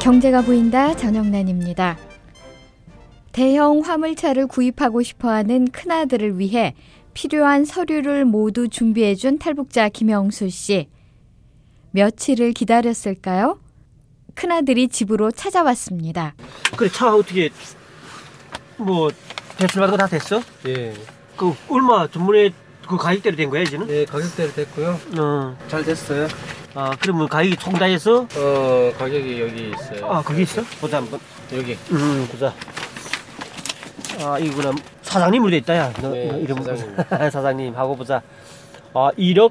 경제가 보인다 전영란입니다. 대형 화물차를 구입하고 싶어하는 큰아들을 위해 필요한 서류를 모두 준비해준 탈북자 김영수 씨. 며칠을 기다렸을까요? 큰아들이 집으로 찾아왔습니다. 그래, 차 어떻게 뭐 대출 받은 거 다 됐어? 예. 그 얼마 전문에 그 가격대로 된 거야 이제는? 예, 가격대로 됐고요. 잘 됐어요. 아, 그러면 가격이 총 다 해서? 가격이 여기 있어요. 아, 거기 있어? 보자 한번. 여기. 보자. 아, 이거는 사장님으로 돼 있다, 야. 너, 네, 너 이름 사장님. 사장님 하고 보자. 아, 1억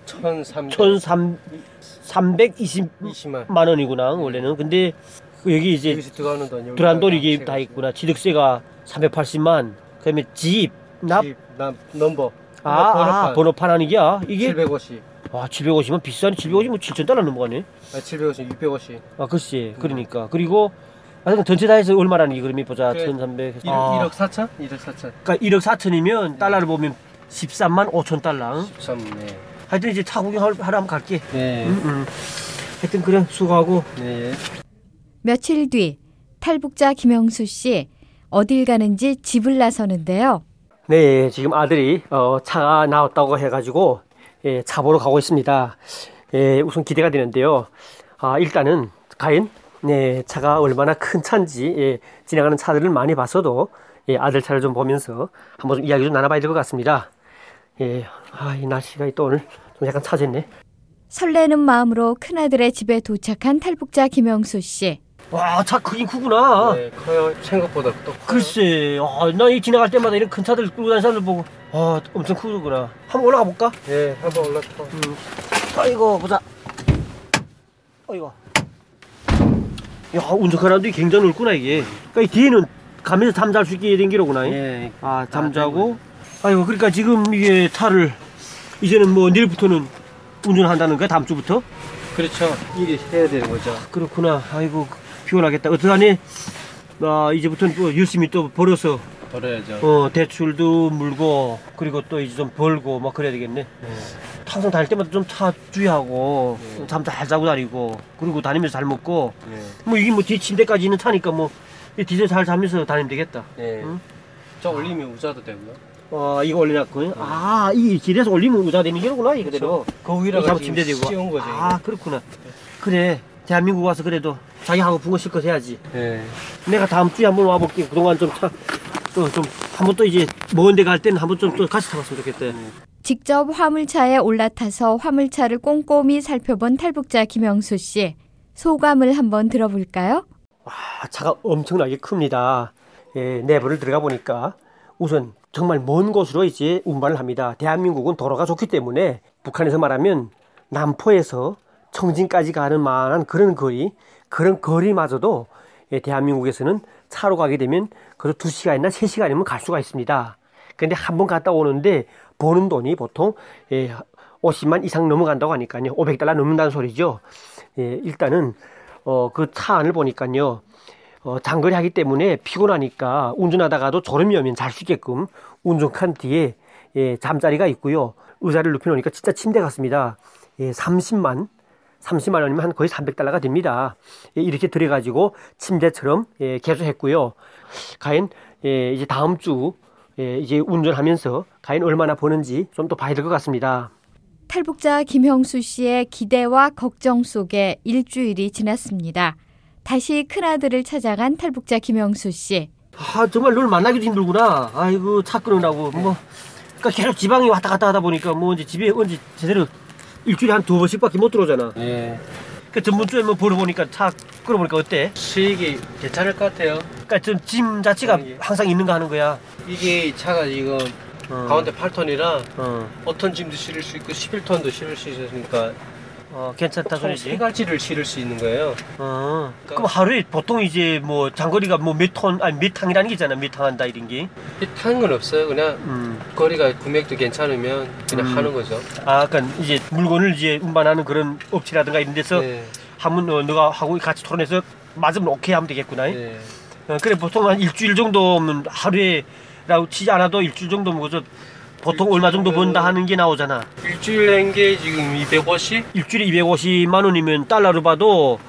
320만 원이구나, 원래는. 근데 여기 이제 여기서 들어가는 돈, 들어간 돈이 이게 다 있구나. 취득세가 380만. 그다음에 집, 납, 넘버. 번호판 아니기야. 이게 750. 아, 750만 비싸네. 750면 7,000달러 넘어가네. 750, 650. 아, 글쎄. 그러니까. 그리고 전체 다 해서 얼마라는 게 그러면 보자. 그래, 1,300. 1억 4천? 1억 4천. 그러니까 1억 4천이면 달러를 보면 13만 5천 달러. 13, 네. 하여튼 이제 차 구경하러 한번 갈게. 네. 하여튼 그래, 수고하고. 네. 며칠 뒤 탈북자 김영수 씨 어딜 가는지 집을 나서는데요. 네, 지금 아들이 차가 나왔다고 해가지고 차 보러 가고 있습니다. 우선 기대가 되는데요. 일단은 과연 차가 얼마나 큰 차인지 지나가는 차들을 많이 봤어도 아들 차를 좀 보면서 한번 좀 이야기 좀 나눠봐야 될 것 같습니다. 이 날씨가 또 오늘 좀 약간 차졌네. 설레는 마음으로 큰아들의 집에 도착한 탈북자 김영수 씨. 와, 차 크긴 크구나. 네, 커요. 생각보다 또 커요. 글쎄, 나 이 지나갈 때마다 이런 큰 차들 끌고 다니는 사람들 보고 엄청 크구나. 한번 올라가 볼까? 네, 한번 올라가. 아이고, 보자. 아이고. 야, 운전하는데 굉장히 넓구나 이게. 그러니까 이 뒤에는 가면서 잠잘 수 있게 된 기로구나. 예. 잠자고. 아이고, 그러니까 지금 이게 차를 이제는 뭐 내일부터는 운전한다는 거야? 다음 주부터? 그렇죠. 일이 해야 되는 거죠. 그렇구나. 아이고, 피곤하겠다. 어떡하니? 이제부터는 또 열심히 또 벌어서 벌어야죠. 대출도 물고 그리고 또 이제 좀 벌고 막 그래야 되겠네. 항상 다닐 때마다 좀 차 주의하고 잠 잘 자고 다니고 그리고 다니면서 잘 먹고 뭐 이게 뭐 뒤 침대까지 있는 차니까 뭐 디젤 잘 자면서 다니면 되겠다. 네. 저 올리면 우자도 되고요. 이거 올려놨고. 이 길에서 올리면 우자 되는 게구나 이 그대로. 거기다가 침대 되고. 씌운 거죠. 그렇구나. 그래. 대한민국 와서 그래도 자기하고 붕어 실컷 해야지. 네. 내가 다음 주에 한번 와볼게. 그동안 좀 한번 또 이제 먼 데 갈 때는 한번 좀 또 같이 타봤으면 좋겠대. 직접 화물차에 올라타서 화물차를 꼼꼼히 살펴본 탈북자 김영수 씨. 소감을 한번 들어볼까요? 와, 차가 엄청나게 큽니다. 내부를 들어가 보니까 우선 정말 먼 곳으로 이제 운반을 합니다. 대한민국은 도로가 좋기 때문에 북한에서 말하면 남포에서 청진까지 가는 만한 그런 거리마저도 대한민국에서는 차로 가게 되면 그래도 2시간이나 3시간이면 갈 수가 있습니다. 근데 한 번 갔다 오는데 버는 돈이 보통 50만 이상 넘어간다고 하니까요. 500달러 넘는다는 소리죠. 일단은 그 차 안을 보니까요. 장거리 하기 때문에 피곤하니까 운전하다가도 졸음이 오면 잘 수 있게끔 운전칸 뒤에 잠자리가 있고요. 의자를 눕혀놓으니까 진짜 침대 같습니다. 30만 원이면 한 거의 300달러가 됩니다. 이렇게 들여가지고 침대처럼 개조했고요. 과연 이제 다음 주 이제 운전하면서 과연 얼마나 버는지 좀 더 봐야 될 것 같습니다. 탈북자 김형수 씨의 기대와 걱정 속에 일주일이 지났습니다. 다시 큰아들을 찾아간 탈북자 김영수 씨. 정말 널 만나기도 힘들구나. 아이고, 차 끊으라고. 그러니까 계속 지방에 왔다 갔다 하다 보니까 이제 집에 언제 제대로 일주일에 한 2번씩밖에 못 들어오잖아. 네. 그 전번주에 벌어보니까 차 끌어보니까 어때? 수익이 괜찮을 것 같아요. 그러니까 짐 자체가 항상 있는 거 하는 거야. 이게 차가 지금 가운데 8톤이라 어떤 짐도 실을 수 있고 11톤도 실을 수 있으니까 괜찮다 소리지. 3가지를 실을 수 있는 거예요. 그럼 하루에 보통 이제 뭐 장거리가 뭐 몇 톤, 아니 몇 탕이라는 게 있잖아. 몇 탕 한다 이런 게. 타는 건 없어요. 그냥 거리가 금액도 괜찮으면 그냥 하는 거죠. 그러니까 이제 물건을 이제 운반하는 그런 업체라든가 이런 데서 네. 한번 너가 하고 같이 토론해서 맞으면 오케이 하면 되겠구나. 네. 그래 보통 한 일주일 정도면 하루에라고 치지 않아도 일주일 정도면 그저 보통 얼마 정도 번다 하는 게 나오잖아. 일주일 낸 게 지금 250? 일주일에 250만 원이면 달러로 봐도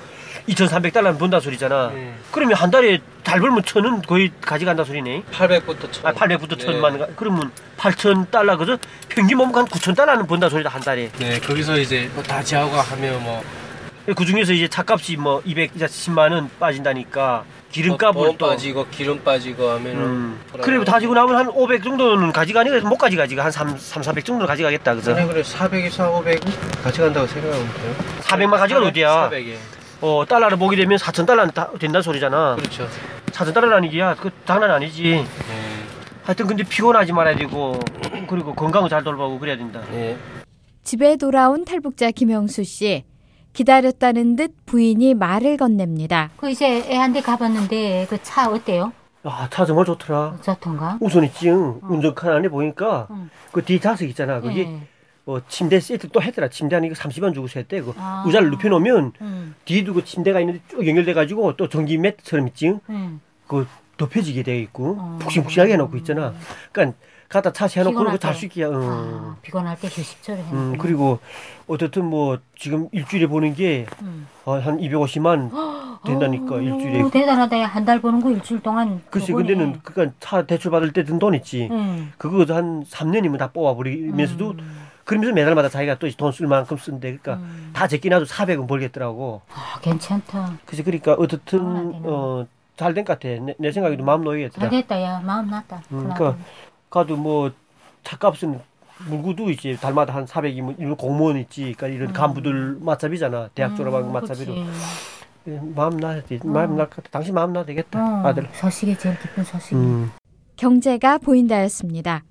2,300달러는 번다 소리잖아. 네. 그러면 한 달에 달 벌면 1,000은 거의 가져간다 소리네. 800부터 1000. 800부터 네. 1,000만. 그러면 8,000달러 그죠? 평균 몸값 한 9,000달러는 번다 소리다 한 달에. 네, 거기서 이제 뭐 다 지하가 하면 뭐 그 중에서 이제 차값이 뭐 210만 원 빠진다니까 기름값을 보험 또 빠지고 기름 빠지고 하면은 그래 다지고 나면 한 500 정도는 가져가니 그래서 못 가져가지 한 400 정도는 가져가겠다 그죠? 아니 그래 400에서 500 가져간다고 생각하면 돼요. 400만 가져가 어디야? 400에. 달러를 보게 되면 4,000달러는 다 된다는 소리잖아. 그렇죠. 4,000달러라는 얘기야. 그 장난 아니지. 네. 하여튼 근데 피곤하지 말아야 되고 그리고 건강을 잘 돌보고 그래야 된다. 네. 집에 돌아온 탈북자 김형수 씨. 기다렸다는 듯 부인이 말을 건넵니다. 그 이제 애한테 가봤는데 그 차 어때요? 아, 차 정말 좋더라. 좋던가? 우선 있지, 운전칸 안에 보니까 그 뒤 좌석 있잖아. 거기 침대 세트 또 했더라. 침대 안에 30원 주고 했대. 그 의자를 눕혀놓으면 뒤에도 그 침대가 있는데 쭉 연결돼가지고 또 전기 매트처럼 있지. 그 덮여지게 돼 있고 푹신푹신하게 해놓고 있잖아. 그러니까 갖다 차 세워놓고 그러고 잘 수 있게. 피곤할 때 휴식처럼 해놓고. 그리고 어떻든 뭐 지금 일주일에 보는 게 한 250만 된다니까 일주일에. 대단하다. 한 달 버는 거 일주일 동안. 글쎄 근데는 그니까 차 대출 받을 때 든 돈 있지. 그거 한 3년이면 다 뽑아버리면서도 그러면서 매달마다 자기가 또 돈 쓸 만큼 쓴대. 그러니까 다 적게 나도 400은 벌겠더라고. 아, 괜찮다. 그래서 그러니까 어떻든 잘 된 것 같아. 내 생각에도 마음 놓이겠더라. 잘됐다. 야 마음 났다. 그러니까 가도 뭐 차값은 물구도 이제 달마다 한 400이면 이런 공무원 있지. 그러니까 이런 간부들 맞잡이잖아. 대학 졸업한 맞잡이로. 마음 놔야 돼. 마음 날 것 같아. 당신 마음 놔야 되겠다. 아들. 소식이 제일 기쁜 소식. 경제가 보인다였습니다.